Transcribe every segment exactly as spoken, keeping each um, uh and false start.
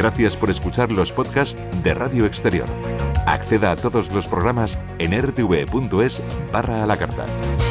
Gracias por escuchar los podcasts de Radio Exterior. Acceda a todos los programas en r t v punto es barra a la carta.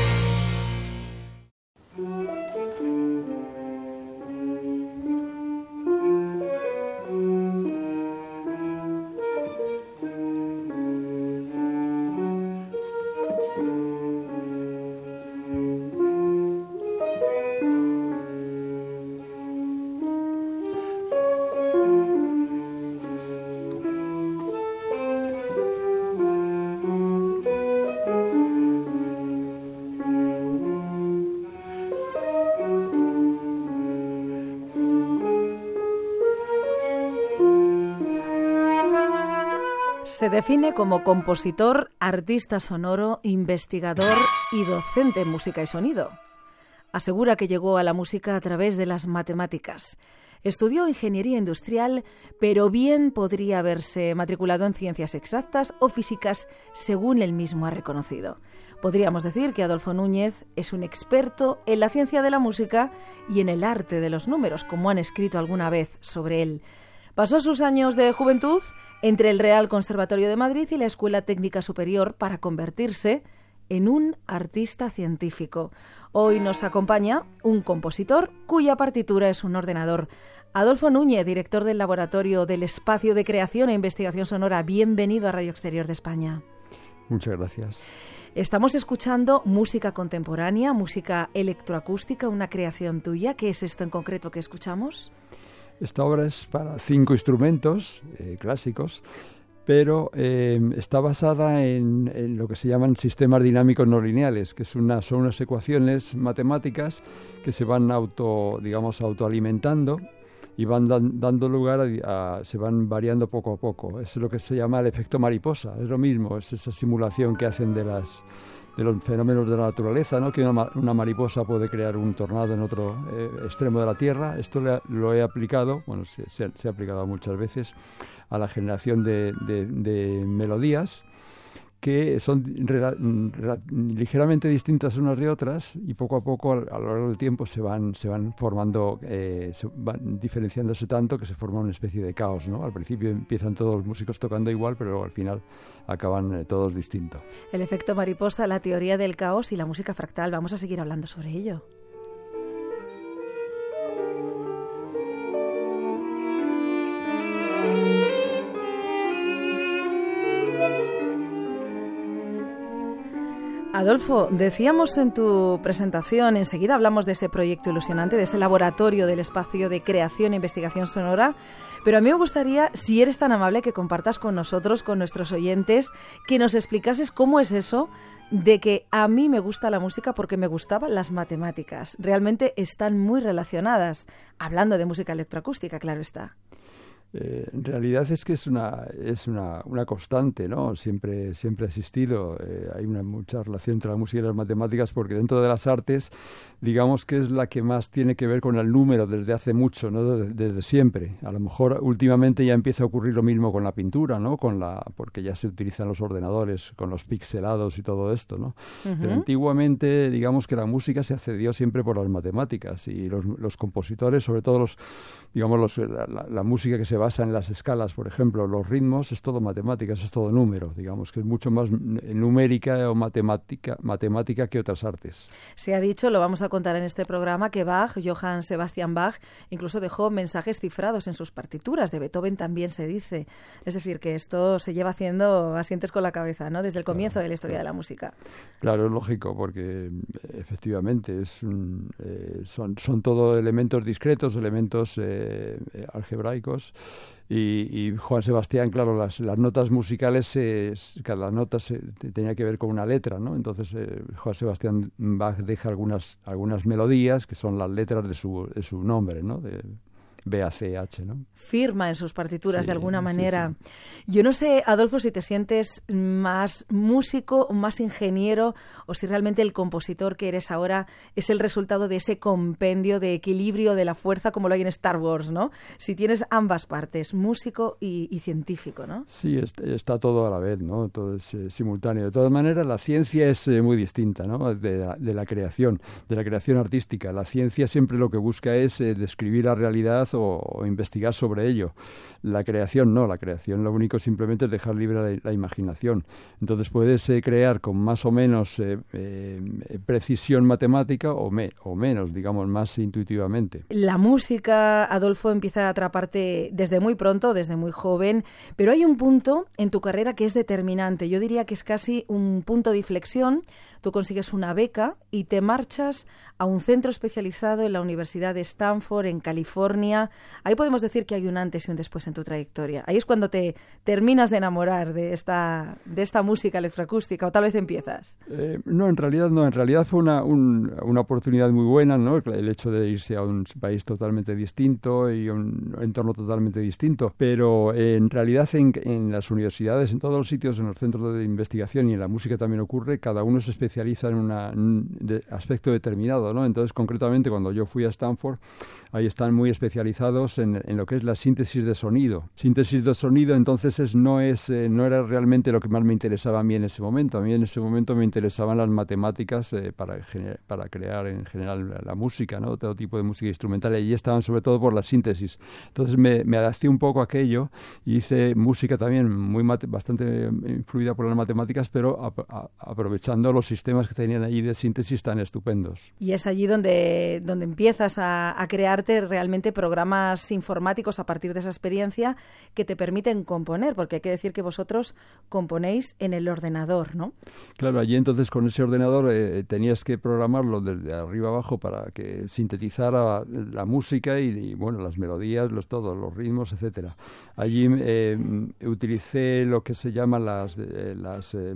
Se define como compositor, artista sonoro, investigador y docente en música y sonido. Asegura que llegó a la música a través de las matemáticas. Estudió ingeniería industrial, pero bien podría haberse matriculado en ciencias exactas o físicas, según él mismo ha reconocido. Podríamos decir que Adolfo Núñez es un experto en la ciencia de la música y en el arte de los números, como han escrito alguna vez sobre él. Pasó sus años de juventud entre el Real Conservatorio de Madrid y la Escuela Técnica Superior para convertirse en un artista científico. Hoy nos acompaña un compositor cuya partitura es un ordenador. Adolfo Núñez, director del Laboratorio del Espacio de Creación e Investigación Sonora. Bienvenido a Radio Exterior de España. Muchas gracias. Estamos escuchando música contemporánea, música electroacústica, una creación tuya. ¿Qué es esto en concreto que escuchamos? Esta obra es para cinco instrumentos eh, clásicos, pero eh, está basada en, en lo que se llaman sistemas dinámicos no lineales, que es una, son unas ecuaciones matemáticas que se van auto, digamos, autoalimentando y van dan, dando lugar a, a... se van variando poco a poco. Es lo que se llama el efecto mariposa, es lo mismo, es esa simulación que hacen de las... de los fenómenos de la naturaleza, ¿no? Que una, una mariposa puede crear un tornado en otro eh, extremo de la Tierra. Esto le, lo he aplicado, bueno, se, se, se ha aplicado muchas veces a la generación de, de, de melodías que son re, re, ligeramente distintas unas de otras y poco a poco a, a lo largo del tiempo se van se van formando, eh, se van diferenciándose tanto que se forma una especie de caos, ¿no? Al principio empiezan todos los músicos tocando igual, pero luego al final acaban eh, todos distintos. El efecto mariposa, la teoría del caos y la música fractal. Vamos a seguir hablando sobre ello. Adolfo, decíamos en tu presentación, enseguida hablamos de ese proyecto ilusionante, de ese laboratorio del espacio de creación e investigación sonora, pero a mí me gustaría, si eres tan amable, que compartas con nosotros, con nuestros oyentes, que nos explicases cómo es eso de que a mí me gusta la música porque me gustaban las matemáticas. Realmente están muy relacionadas, hablando de música electroacústica, claro está. Eh, en realidad es que es una es una, una constante, ¿no? Siempre siempre ha existido. Eh, hay una mucha relación entre la música y las matemáticas porque dentro de las artes, digamos que es la que más tiene que ver con el número desde hace mucho, ¿no? Desde, desde siempre. A lo mejor últimamente ya empieza a ocurrir lo mismo con la pintura, ¿no? Con la porque ya se utilizan los ordenadores con los pixelados y todo esto, ¿no? Uh-huh. Pero antiguamente, digamos que la música se accedió siempre por las matemáticas y los, los compositores, sobre todo los digamos los, la, la, la música que se basa en las escalas, por ejemplo, los ritmos, es todo matemáticas, es todo número, digamos, que es mucho más numérica o matemática, matemática que otras artes. Se ha dicho, lo vamos a contar en este programa, que Bach, Johann Sebastian Bach, incluso dejó mensajes cifrados en sus partituras. De Beethoven también se dice. Es decir, que esto se lleva haciendo asientes con la cabeza, ¿no? Desde el comienzo claro, de la historia claro. de la música. Claro, es lógico, porque efectivamente es un, eh, son, son todo elementos discretos, elementos eh, algebraicos. Y, y Juan Sebastián, claro, las, las notas musicales, eh, cada nota se, tenía que ver con una letra, ¿no? Entonces eh, Juan Sebastián Bach deja algunas algunas melodías que son las letras de su, de su nombre, ¿no? De B A C H, ¿no? Firma en sus partituras sí, de alguna manera. Sí, sí. Yo no sé, Adolfo, si te sientes más músico, más ingeniero, o si realmente el compositor que eres ahora es el resultado de ese compendio de equilibrio de la fuerza como lo hay en Star Wars, ¿no? Si tienes ambas partes, músico y, y científico, ¿no? Sí, está, está todo a la vez, ¿no? Todo es eh, simultáneo. De todas maneras, la ciencia es eh, muy distinta, ¿no? De la, de la creación, de la creación artística. La ciencia siempre lo que busca es eh, describir la realidad o, o investigar sobre ello. La creación no, la creación lo único simplemente es dejar libre la, la imaginación. Entonces puedes eh, crear con más o menos eh, eh, precisión matemática o, me, o menos, digamos, más intuitivamente. La música, Adolfo, empieza a atraparte desde muy pronto, desde muy joven, pero hay un punto en tu carrera que es determinante. Yo diría que es casi un punto de inflexión. Tú consigues una beca y te marchas a un centro especializado en la Universidad de Stanford, en California. Ahí podemos decir que hay un antes y un después en tu trayectoria. Ahí es cuando te terminas de enamorar de esta, de esta música electroacústica, o tal vez empiezas. Eh, no, en realidad no. En realidad fue una, un, una oportunidad muy buena, ¿no? El hecho de irse a un país totalmente distinto y un entorno totalmente distinto. Pero eh, en realidad en, en las universidades, en todos los sitios, en los centros de investigación y en la música también ocurre, cada uno se especializa especializa en una, un de aspecto determinado, ¿no? Entonces, concretamente, cuando yo fui a Stanford, ahí están muy especializados en, en lo que es la síntesis de sonido. Síntesis de sonido, entonces, es, no, es, eh, no era realmente lo que más me interesaba a mí en ese momento. A mí en ese momento me interesaban las matemáticas eh, para, para crear en general la, la música, ¿no? Todo tipo de música instrumental. Y allí estaban sobre todo por la síntesis. Entonces, me, me adapté un poco a aquello y hice música también muy mate, bastante influida por las matemáticas, pero a, a, aprovechando los sistemas que tenían allí de síntesis tan estupendos. Y es allí donde, donde empiezas a, a crearte realmente programas informáticos a partir de esa experiencia que te permiten componer, porque hay que decir que vosotros componéis en el ordenador, ¿no? Claro, allí entonces con ese ordenador eh, tenías que programarlo desde arriba abajo para que sintetizara la música y, y bueno, las melodías, los todos, los ritmos, etcétera. Allí eh, utilicé lo que se llama las, eh, las eh,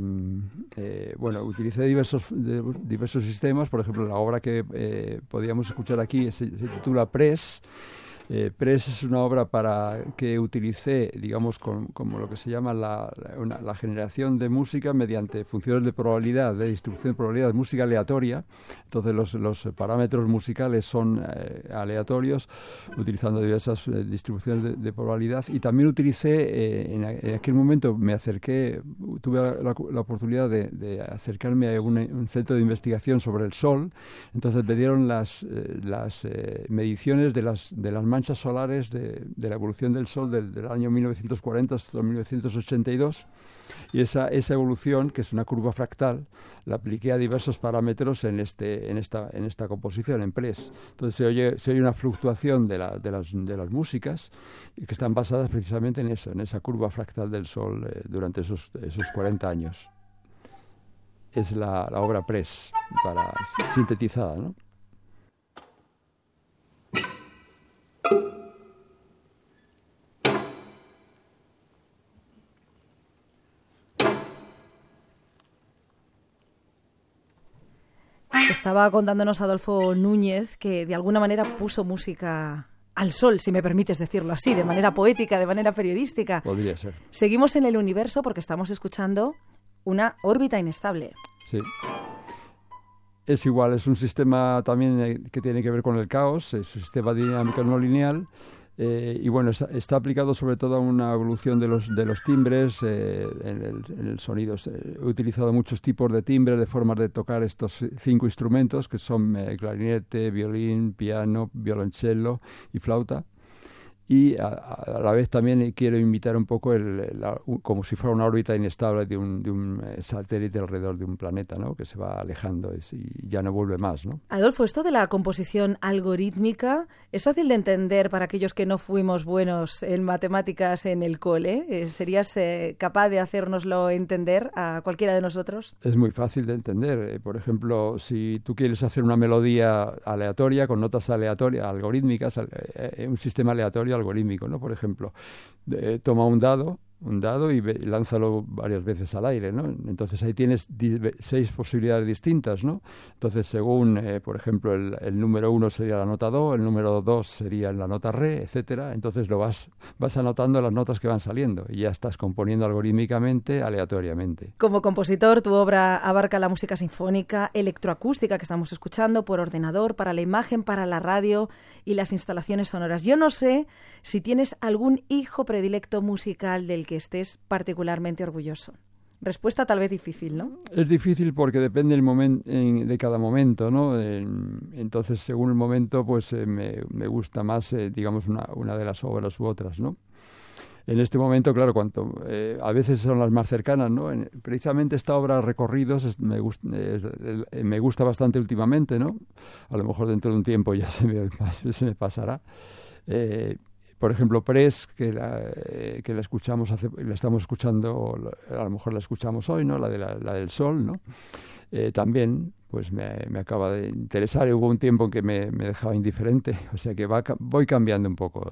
eh, bueno, utilicé diversos, de, diversos sistemas. Por ejemplo, la obra que eh, podíamos escuchar aquí se, se titula Press. Eh, Press es una obra para que utilicé, digamos, con, como lo que se llama la, la, una, la generación de música mediante funciones de probabilidad, de distribución de probabilidad, música aleatoria. Entonces los, los parámetros musicales son eh, aleatorios, utilizando diversas eh, distribuciones de, de probabilidad. Y también utilicé, eh, en, en aquel momento me acerqué, tuve la, la, la oportunidad de, de acercarme a un, un centro de investigación sobre el Sol. Entonces me dieron las, eh, las eh, mediciones de las, de las manchas solares de, de la evolución del Sol del, del año mil novecientos cuarenta hasta mil novecientos ochenta y dos, y esa, esa evolución, que es una curva fractal, la apliqué a diversos parámetros en, este, en, esta, en esta composición, en Press. Entonces se oye, se oye una fluctuación de, la, de, las, de las músicas que están basadas precisamente en eso, en esa curva fractal del Sol eh, durante esos, esos cuarenta años. Es la, la obra Press, para sintetizada, ¿no? Estaba contándonos Adolfo Núñez que de alguna manera puso música al sol, si me permites decirlo así, de manera poética, de manera periodística. Podría ser. Seguimos en el universo porque estamos escuchando una órbita inestable. Sí. Es igual, es un sistema también que tiene que ver con el caos, es un sistema dinámico no lineal. Eh, y bueno, está, está aplicado sobre todo a una evolución de los, de los timbres eh, en, el, en el sonido. He utilizado muchos tipos de timbres, de formas de tocar estos cinco instrumentos, que son eh, clarinete, violín, piano, violoncello y flauta. Y a, a la vez también quiero imitar un poco el, la, como si fuera una órbita inestable de un, de un satélite alrededor de un planeta, ¿no? Que se va alejando y ya no vuelve más, ¿no? Adolfo, esto de la composición algorítmica es fácil de entender para aquellos que no fuimos buenos en matemáticas en el cole. Eh, ¿Serías eh, capaz de hacérnoslo entender a cualquiera de nosotros? Es muy fácil de entender. Eh, por ejemplo, si tú quieres hacer una melodía aleatoria, con notas aleatorias, algorítmicas, eh, un sistema aleatorio algorítmico, ¿no? Por ejemplo, eh, toma un dado, un dado y ve, lánzalo varias veces al aire, ¿no? Entonces ahí tienes di- seis posibilidades distintas, ¿no? Entonces según, eh, por ejemplo, el, el número uno sería la nota do, el número dos sería la nota re, etcétera. Entonces lo vas, vas anotando las notas que van saliendo y ya estás componiendo algorítmicamente, aleatoriamente. Como compositor, tu obra abarca la música sinfónica, electroacústica que estamos escuchando, por ordenador, para la imagen, para la radio y las instalaciones sonoras. Yo no sé si tienes algún hijo predilecto musical del que estés particularmente orgulloso. Respuesta tal vez difícil, ¿no? Es difícil porque depende el momen- en, de cada momento, ¿no? En, entonces, según el momento, pues eh, me, me gusta más, eh, digamos, una, una de las obras u otras, ¿no? En este momento, claro, cuanto eh, a veces son las más cercanas, ¿no? En, precisamente esta obra Recorridos es, me, gust, es, es, me gusta bastante últimamente, ¿no? A lo mejor dentro de un tiempo ya se me, se me pasará. Eh, por ejemplo, Press, que la, eh, que la escuchamos, hace, la estamos escuchando, a lo mejor la escuchamos hoy, ¿no? La, de la, la del Sol, ¿no? Eh, también, pues me, me acaba de interesar. Hubo un tiempo en que me, me dejaba indiferente, o sea que va, voy cambiando un poco.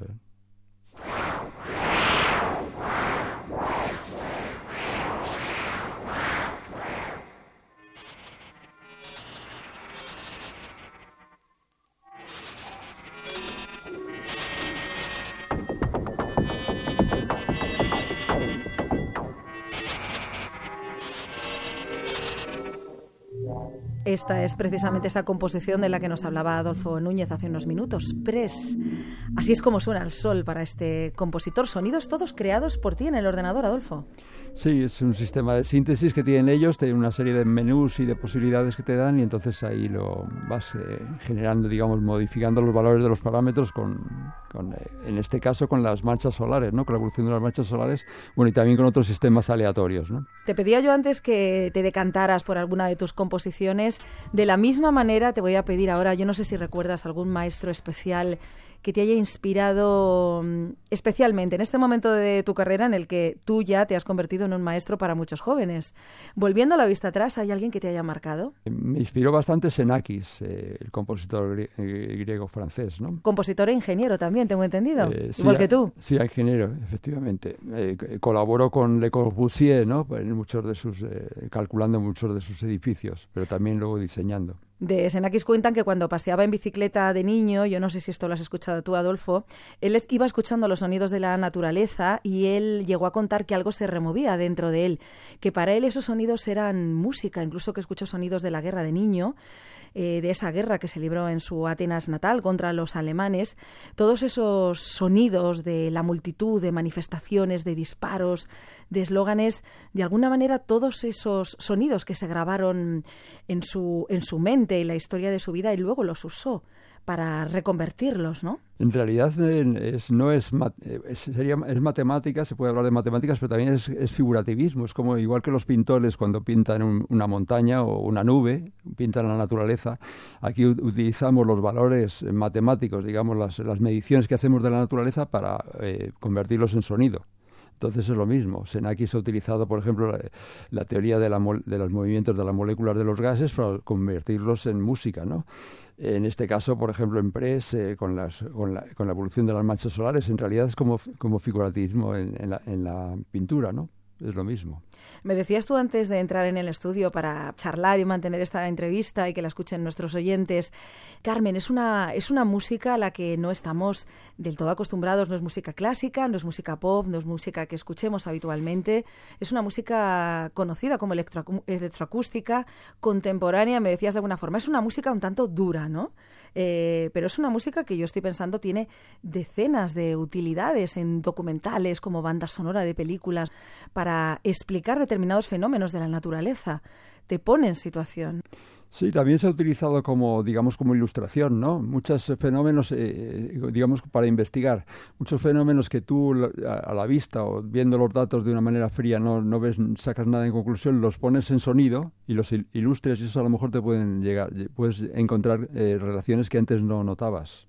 Esta es precisamente esa composición de la que nos hablaba Adolfo Núñez hace unos minutos, Press. Así es como suena el sol para este compositor. Sonidos todos creados por ti en el ordenador, Adolfo. Sí, es un sistema de síntesis que tienen ellos, tienen una serie de menús y de posibilidades que te dan y entonces ahí lo vas eh, generando, digamos, modificando los valores de los parámetros con, con eh, en este caso, con las manchas solares, ¿no? Con la evolución de las manchas solares, bueno, y también con otros sistemas aleatorios, ¿no? Te pedía yo antes que te decantaras por alguna de tus composiciones. De la misma manera te voy a pedir ahora, yo no sé si recuerdas algún maestro especial que te haya inspirado especialmente en este momento de tu carrera en el que tú ya te has convertido en un maestro para muchos jóvenes. Volviendo la vista atrás, ¿hay alguien que te haya marcado? Me inspiró bastante Xenakis, eh, el compositor grie- griego-francés, ¿no? Compositor e ingeniero también, tengo entendido, Eh, sí, igual que tú. Sí, ingeniero, efectivamente. Eh, colaboró con Le Corbusier, ¿no? En muchos de sus, eh, calculando muchos de sus edificios, pero también luego diseñando. De Xenakis cuentan que cuando paseaba en bicicleta de niño, yo no sé si esto lo has escuchado tú, Adolfo, él iba escuchando los sonidos de la naturaleza y él llegó a contar que algo se removía dentro de él, que para él esos sonidos eran música, incluso que escuchó sonidos de la guerra de niño, eh, de esa guerra que se libró en su Atenas natal contra los alemanes. Todos esos sonidos de la multitud, de manifestaciones, de disparos, de eslóganes, de alguna manera todos esos sonidos que se grabaron en su, en su mente y la historia de su vida y luego los usó para reconvertirlos, ¿no? En realidad es, no es, es, sería, es matemática, se puede hablar de matemáticas, pero también es, es figurativismo. Es como igual que los pintores cuando pintan un, una montaña o una nube, pintan la naturaleza. Aquí utilizamos los valores matemáticos, digamos, las, las mediciones que hacemos de la naturaleza para eh, convertirlos en sonido. Entonces es lo mismo. Xenakis ha utilizado, por ejemplo, la, la teoría de, la, de los movimientos de las moléculas de los gases para convertirlos en música, ¿no? En este caso, por ejemplo, en Press, eh, con, las, con, la, con la evolución de las manchas solares, en realidad es como, como figurativismo en, en, la, en la pintura, ¿no? Es lo mismo. Me decías tú antes de entrar en el estudio para charlar y mantener esta entrevista y que la escuchen nuestros oyentes, Carmen, es una, es una música a la que no estamos del todo acostumbrados, no es música clásica, no es música pop, no es música que escuchemos habitualmente, es una música conocida como electro, electroacústica, contemporánea, me decías de alguna forma, es una música un tanto dura, ¿no? Eh, pero es una música que yo estoy pensando tiene decenas de utilidades en documentales como banda sonora de películas para explicar determinados fenómenos de la naturaleza. Te pone en situación. Sí, también se ha utilizado como, digamos, como ilustración, ¿no? Muchos fenómenos, eh, digamos, para investigar. Muchos fenómenos que tú a la vista o viendo los datos de una manera fría no, no ves, sacas nada en conclusión, los pones en sonido y los ilustres y eso a lo mejor te pueden llegar, puedes encontrar eh, relaciones que antes no notabas.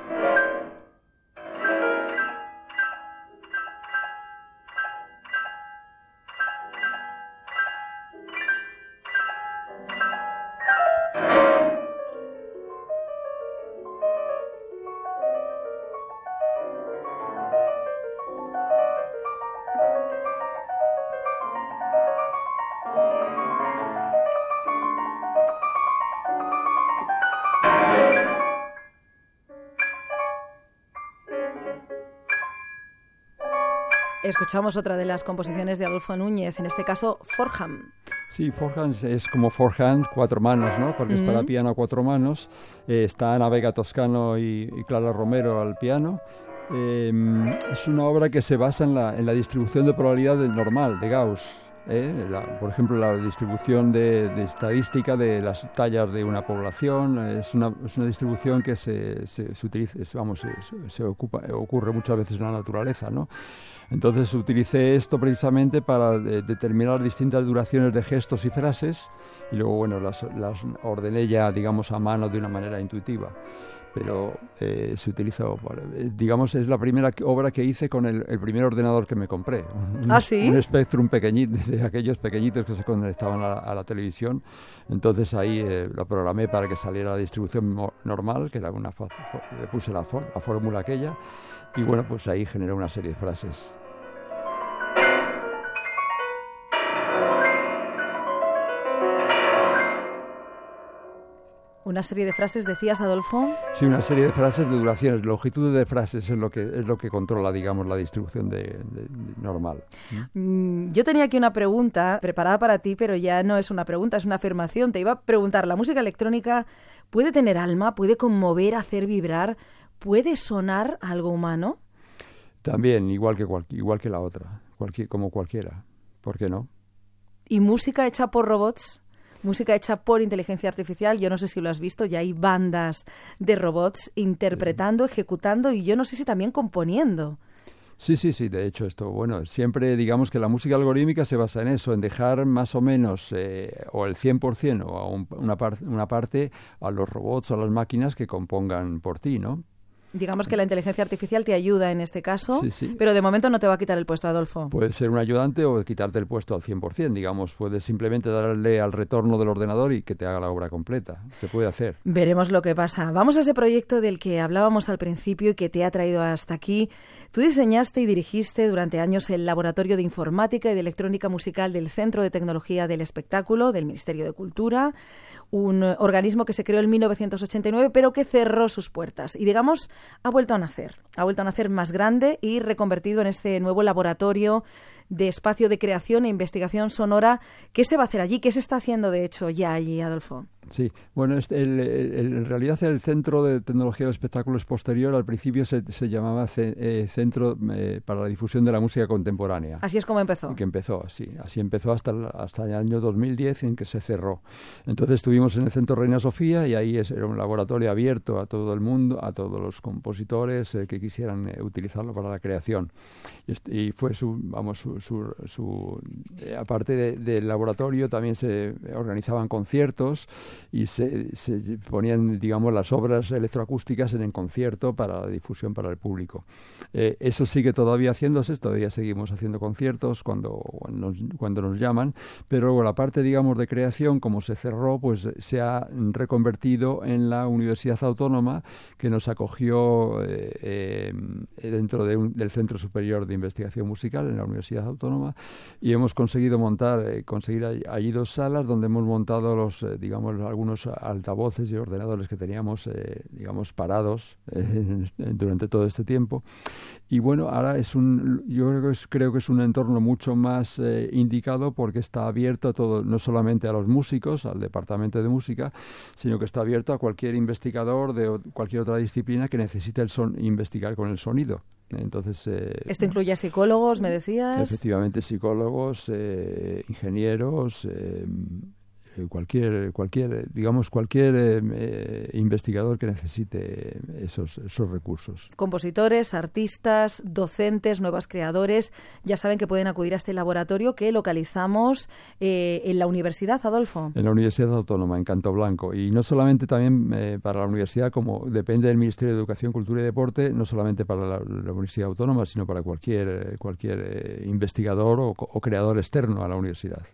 Escuchamos otra de las composiciones de Adolfo Núñez, en este caso Forham. Sí, Forham es como forehand, cuatro manos, ¿no? Porque mm-hmm. es para piano a cuatro manos. Eh, está Ana Vega Toscano y, y Clara Romero al piano. Eh, es una obra que se basa en la, en la distribución de probabilidad del normal, de Gauss. ¿eh? La, por ejemplo, la distribución de, de estadística de las tallas de una población es una, es una distribución que se, se, se utiliza, es, vamos, se, se ocupa, ocurre muchas veces en la naturaleza, ¿no? Entonces utilicé esto precisamente para de, determinar distintas duraciones de gestos y frases y luego, bueno, las, las ordené ya, digamos, a mano de una manera intuitiva. Pero eh, se utilizó, digamos, es la primera obra que hice con el, el primer ordenador que me compré. Un, ¿Ah, sí? Un Spectrum pequeñito, de aquellos pequeñitos que se conectaban a, a la televisión. Entonces ahí eh, lo programé para que saliera la distribución normal, que era una, le puse la, for, la fórmula aquella, y bueno, pues ahí generé una serie de frases. Una serie de frases, decías, Adolfo. Sí, una serie de frases de duraciones, longitud de frases es lo que es lo que controla, digamos, la distribución de, de, de normal. Mm, yo tenía aquí una pregunta preparada para ti, pero ya no es una pregunta, es una afirmación. Te iba a preguntar, ¿la música electrónica puede tener alma, puede conmover, hacer vibrar, puede sonar algo humano? También, igual que cual, igual que la otra, cualquier, como cualquiera. ¿Por qué no? ¿Y música hecha por robots? Música hecha por inteligencia artificial, yo no sé si lo has visto, ya hay bandas de robots interpretando, ejecutando y yo no sé si también componiendo. Sí, sí, sí, de hecho esto, bueno, siempre digamos que la música algorítmica se basa en eso, en dejar más o menos eh, o el cien por ciento o a un, una, par, una parte a los robots o a las máquinas que compongan por ti, ¿no? Digamos que la inteligencia artificial te ayuda en este caso, sí, sí. Pero de momento no te va a quitar el puesto, Adolfo. Puede ser un ayudante o quitarte el puesto al cien por ciento, digamos. Puedes simplemente darle al retorno del ordenador y que te haga la obra completa. Se puede hacer. Veremos lo que pasa. Vamos a ese proyecto del que hablábamos al principio y que te ha traído hasta aquí. Tú diseñaste y dirigiste durante años el Laboratorio de Informática y de Electrónica Musical del Centro de Tecnología del Espectáculo del Ministerio de Cultura, un organismo que se creó en mil novecientos ochenta y nueve, pero que cerró sus puertas. Y digamos, ha vuelto a nacer, ha vuelto a nacer más grande y reconvertido en este nuevo laboratorio de espacio de creación e investigación sonora. ¿Qué se va a hacer allí? ¿Qué se está haciendo, de hecho, ya allí, Adolfo? Sí, bueno, el, el, el, en realidad el Centro de Tecnología del Espectáculo es posterior. Al principio se, se llamaba ce, eh, Centro eh, para la Difusión de la Música Contemporánea. Así es como empezó. Que empezó, sí. Así empezó hasta el, hasta el año dos mil diez, en que se cerró. Entonces estuvimos en el Centro Reina Sofía y ahí es, era un laboratorio abierto a todo el mundo, a todos los compositores eh, que quisieran eh, utilizarlo para la creación. Y, y fue su, vamos, su, su, su eh, aparte de, del laboratorio también se organizaban conciertos y se, se ponían, digamos, las obras electroacústicas en el concierto para la difusión para el público. Eh, eso sigue todavía haciéndose, todavía seguimos haciendo conciertos cuando, cuando, nos, cuando nos llaman, pero luego la parte, digamos, de creación, como se cerró, pues se ha reconvertido en la Universidad Autónoma, que nos acogió eh, eh, dentro de un, del Centro Superior de Investigación Musical en la Universidad Autónoma, y hemos conseguido montar, eh, conseguir allí, allí dos salas donde hemos montado los, eh, digamos, algunos altavoces y ordenadores que teníamos, eh, digamos, parados eh, durante todo este tiempo. Y bueno, ahora es un, yo creo que es, creo que es un entorno mucho más eh, indicado porque está abierto a todo, no solamente a los músicos, al departamento de música, sino que está abierto a cualquier investigador de cualquier otra disciplina que necesite el son, investigar con el sonido. Entonces, eh, esto incluye a psicólogos, me decías. Efectivamente, psicólogos, eh, ingenieros, eh, cualquier, cualquier, digamos, cualquier eh, investigador que necesite esos, esos recursos. Compositores, artistas, docentes, nuevos creadores, ya saben que pueden acudir a este laboratorio que localizamos eh, en la Universidad, Adolfo. En la Universidad Autónoma, en Canto Blanco. Y no solamente también eh, para la universidad, como depende del Ministerio de Educación, Cultura y Deporte, no solamente para la, la Universidad Autónoma, sino para cualquier, cualquier eh, investigador o, o creador externo a la universidad.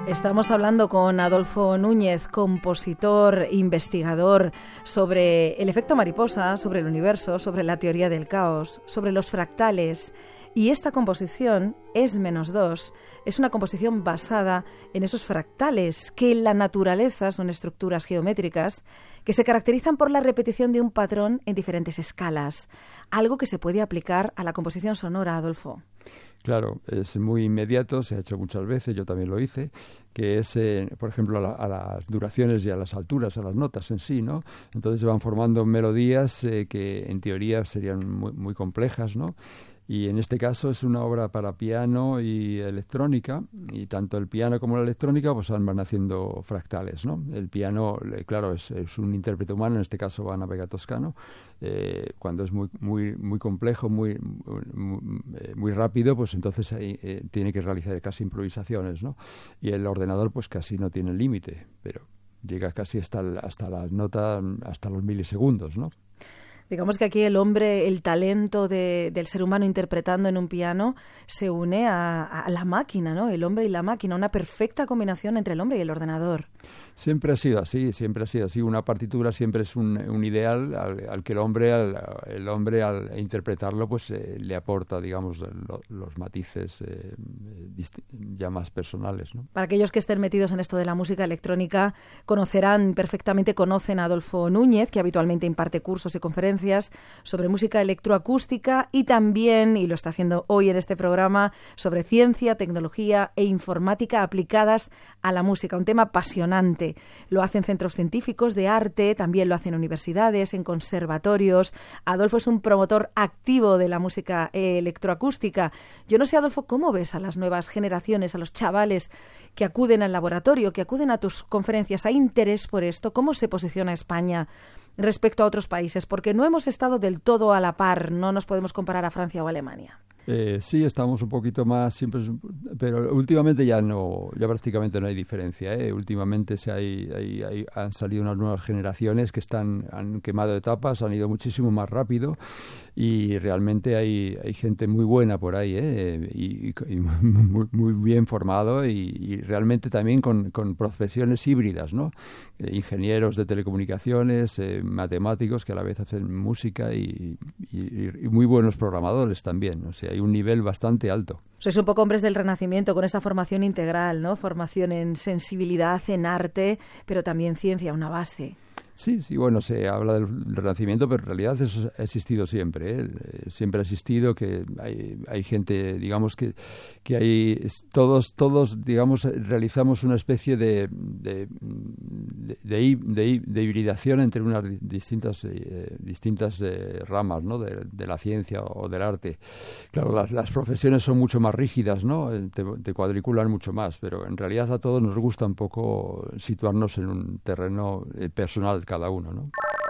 Estamos hablando con Adolfo Núñez, compositor, investigador, sobre el efecto mariposa, sobre el universo, sobre la teoría del caos, sobre los fractales. Y esta composición, Es menos dos, es una composición basada en esos fractales que en la naturaleza son estructuras geométricas que se caracterizan por la repetición de un patrón en diferentes escalas, algo que se puede aplicar a la composición sonora, Adolfo. Claro, es muy inmediato, se ha hecho muchas veces, yo también lo hice, que es, eh, por ejemplo, a, la, a las duraciones y a las alturas, a las notas en sí, ¿no? Entonces se van formando melodías eh, que en teoría serían muy, muy complejas, ¿no? Y en este caso es una obra para piano y electrónica, y tanto el piano como la electrónica pues van haciendo fractales, ¿no? El piano, claro, es, es un intérprete humano, en este caso Anna Vega Toscano. Eh, cuando es muy muy muy complejo, muy muy, muy rápido, pues entonces ahí, eh, tiene que realizar casi improvisaciones, ¿no? Y el ordenador pues casi no tiene límite, pero llega casi hasta el, hasta las notas, hasta los milisegundos, ¿no? Digamos que aquí el hombre, el talento de, del ser humano interpretando en un piano se une a, a la máquina, ¿no? El hombre y la máquina, una perfecta combinación entre el hombre y el ordenador. Siempre ha sido así, siempre ha sido así. Una partitura siempre es un, un ideal al, al que el hombre, al, el hombre al interpretarlo, pues eh, le aporta, digamos, lo, los matices eh, dist- ya más personales, ¿no? Para aquellos que estén metidos en esto de la música electrónica, conocerán perfectamente, conocen a Adolfo Núñez, que habitualmente imparte cursos y conferencias sobre música electroacústica y también, y lo está haciendo hoy en este programa, sobre ciencia, tecnología e informática aplicadas a la música, un tema apasionante. Lo hace en centros científicos de arte, también lo hace en universidades, en conservatorios. Adolfo es un promotor activo de la música electroacústica. Yo no sé, Adolfo, ¿cómo ves a las nuevas generaciones, a los chavales que acuden al laboratorio, que acuden a tus conferencias? ¿Hay interés por esto? ¿Cómo se posiciona España respecto a otros países? Porque no hemos estado del todo a la par, no nos podemos comparar a Francia o Alemania. Eh, sí, estamos un poquito más, siempre, pero últimamente ya no, ya prácticamente no hay diferencia, ¿eh? Últimamente se hay, hay, hay, han salido unas nuevas generaciones que están, han quemado etapas, han ido muchísimo más rápido y realmente hay, hay gente muy buena por ahí, ¿eh? y, y, y muy, muy bien formado y, y realmente también con, con profesiones híbridas, ¿no? Eh, ingenieros de telecomunicaciones, eh, matemáticos que a la vez hacen música y, y, y muy buenos programadores también, o sea, hay un nivel bastante alto. Sois un poco hombres del Renacimiento con esa formación integral, ¿no? Formación en sensibilidad, en arte, pero también ciencia, una base. Sí, sí, bueno, se habla del Renacimiento, pero en realidad eso ha existido siempre, ¿eh? Siempre ha existido que hay, hay gente, digamos, que, que hay, todos, todos, digamos, realizamos una especie de, de, de, de, de, de hibridación entre unas distintas, eh, distintas eh, ramas, ¿no? De, de la ciencia o del arte. Claro, las, las profesiones son mucho más rígidas, ¿no? Te, te cuadriculan mucho más, pero en realidad a todos nos gusta un poco situarnos en un terreno eh, personal cada uno, ¿no?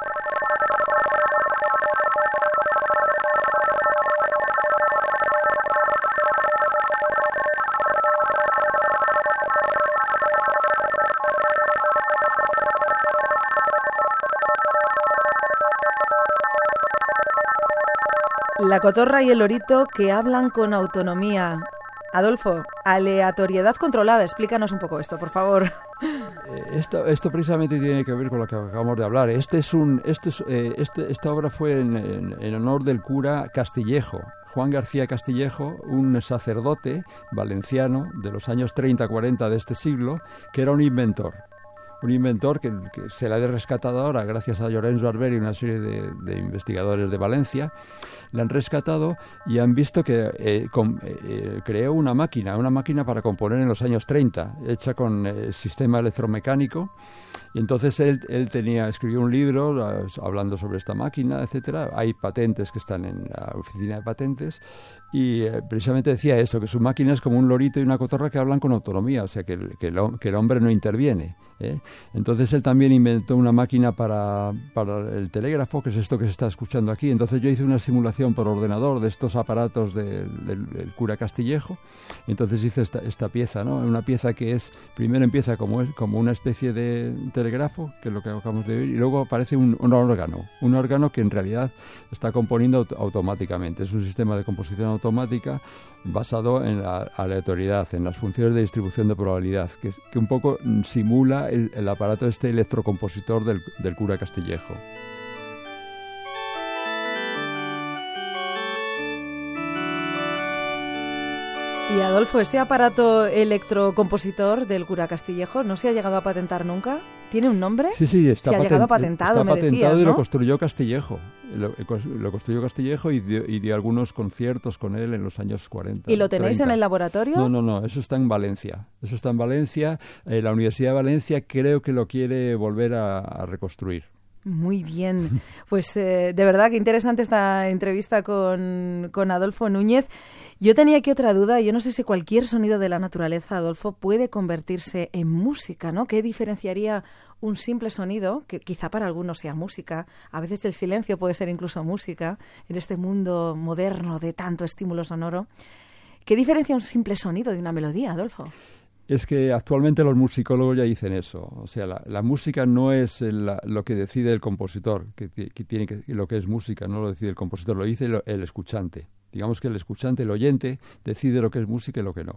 La cotorra y el lorito que hablan con autonomía. Adolfo, aleatoriedad controlada, explícanos un poco esto, por favor. Esto, esto precisamente tiene que ver con lo que acabamos de hablar. Este es un, este es, eh, este, esta obra fue en, en, en honor del cura Castillejo, Juan García Castillejo, un sacerdote valenciano de los años treinta cuarenta de este siglo, que era un inventor. Un inventor que, que se le ha rescatado ahora gracias a Llorenç Barberi y una serie de, de investigadores de Valencia. Le han rescatado y han visto que eh, con, eh, creó una máquina, una máquina para componer en los años treinta, hecha con eh, sistema electromecánico. Y entonces él, él tenía, escribió un libro uh, hablando sobre esta máquina, etcétera. Hay patentes que están en la oficina de patentes y eh, precisamente decía eso, que su máquina es como un lorito y una cotorra que hablan con autonomía, o sea que el, que el, que el hombre no interviene. ¿eh? Entonces él también inventó una máquina para, para el telégrafo, que es esto que se está escuchando aquí. Entonces yo hice una simulación por ordenador de estos aparatos del, del, del cura Castillejo. Entonces hice esta, esta pieza, ¿no? Una pieza que es, primero empieza como, es, como una especie de telégrafo, que es lo que acabamos de ver, y luego aparece un, un órgano, un órgano que en realidad está componiendo automáticamente. Es un sistema de composición automática basado en la aleatoriedad, en las funciones de distribución de probabilidad, que, es, que un poco simula el, el aparato este electrocompositor del, del cura Castillejo. Y Adolfo, ¿este aparato electrocompositor del cura Castillejo no se ha llegado a patentar nunca? ¿Tiene un nombre? Sí, sí, está, se ha patent, llegado patentado, está me patentado decías, y ¿no? lo construyó Castillejo. Lo, lo construyó Castillejo y dio, y dio algunos conciertos con él en los años cuarenta. ¿Y lo tenéis treinta. en el laboratorio? No, no, no, eso está en Valencia. Eso está en Valencia. Eh, la Universidad de Valencia creo que lo quiere volver a, a reconstruir. Muy bien. Pues eh, de verdad que interesante esta entrevista con, con Adolfo Núñez. Yo tenía aquí otra duda. Yo no sé si cualquier sonido de la naturaleza, Adolfo, puede convertirse en música, ¿no? ¿Qué diferenciaría un simple sonido, que quizá para algunos sea música? A veces el silencio puede ser incluso música en este mundo moderno de tanto estímulo sonoro. ¿Qué diferencia un simple sonido de una melodía, Adolfo? Es que actualmente los musicólogos ya dicen eso. O sea, la, la música no es el, la, lo que decide el compositor, que, que tiene que, lo que es música, no lo decide el compositor, lo dice el, el escuchante. Digamos que el escuchante, el oyente, decide lo que es música y lo que no.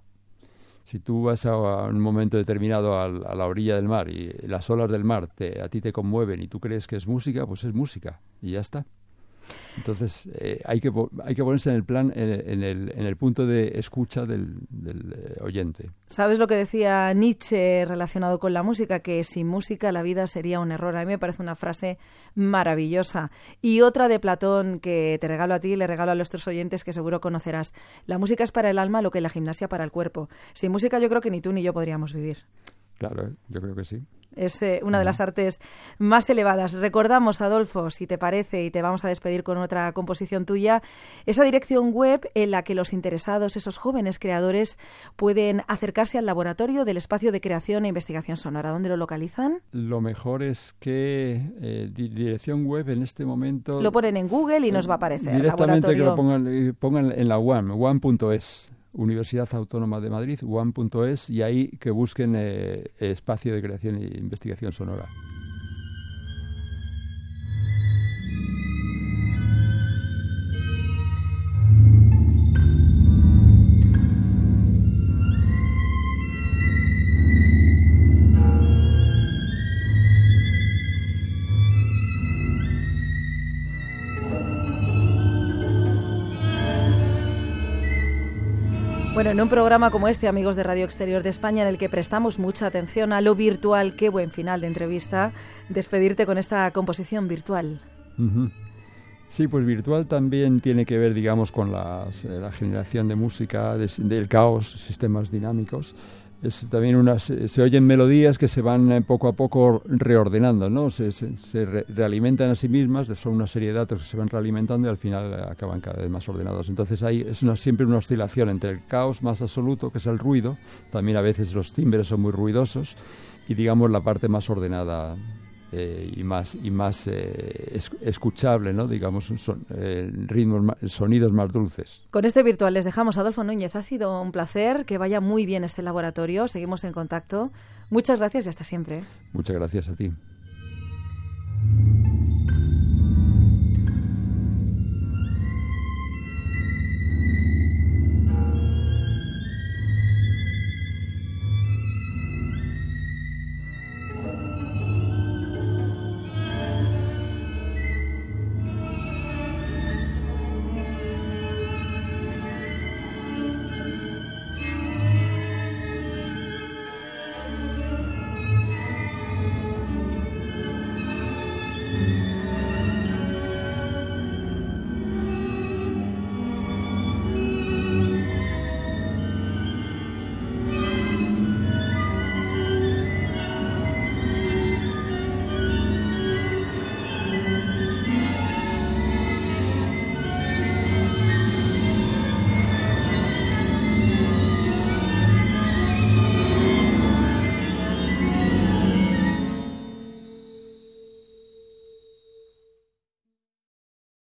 Si tú vas a, a un momento determinado a, a la orilla del mar y las olas del mar te, a ti te conmueven y tú crees que es música, pues es música y ya está. Entonces eh, hay que hay que ponerse en el plan en, en el en el punto de escucha del, del eh, oyente. ¿Sabes lo que decía Nietzsche relacionado con la música? Que sin música la vida sería un error. A mí me parece una frase maravillosa. Y otra de Platón que te regalo a ti y le regalo a nuestros oyentes, que seguro conocerás. La música es para el alma lo que la gimnasia para el cuerpo. Sin música yo creo que ni tú ni yo podríamos vivir. Claro, ¿eh? Yo creo que sí. Es eh, una de las artes más elevadas. Recordamos, Adolfo, si te parece, y te vamos a despedir con otra composición tuya, esa dirección web en la que los interesados, esos jóvenes creadores, pueden acercarse al laboratorio del espacio de creación e investigación sonora. ¿Dónde lo localizan? Lo mejor es que eh, di- dirección web en este momento... Lo ponen en Google y nos va a aparecer. Directamente laboratorio. que lo pongan, pongan en la U A M, U A M punto es. Universidad Autónoma de Madrid, U A M punto es, y ahí que busquen eh, espacio de creación e investigación sonora. Bueno, en un programa como este, amigos de Radio Exterior de España, en el que prestamos mucha atención a lo virtual, qué buen final de entrevista, despedirte con esta composición virtual. Uh-huh. Sí, pues virtual también tiene que ver, digamos, con las, eh, la generación de música, de, del caos, sistemas dinámicos. Es también una, se, se oyen melodías que se van eh, poco a poco reordenando, ¿no? Se, se, se re, realimentan a sí mismas, son una serie de datos que se van realimentando y al final eh, acaban cada vez más ordenados. Entonces hay es una, siempre una oscilación entre el caos más absoluto, que es el ruido, también a veces los timbres son muy ruidosos, y digamos la parte más ordenada eh, y más y más eh, es, escuchable, ¿no? Digamos, son, eh, ritmos, más, sonidos más dulces. Con este virtual les dejamos. Adolfo Núñez, ha sido un placer, que vaya muy bien este laboratorio, seguimos en contacto. Muchas gracias y hasta siempre. Muchas gracias a ti.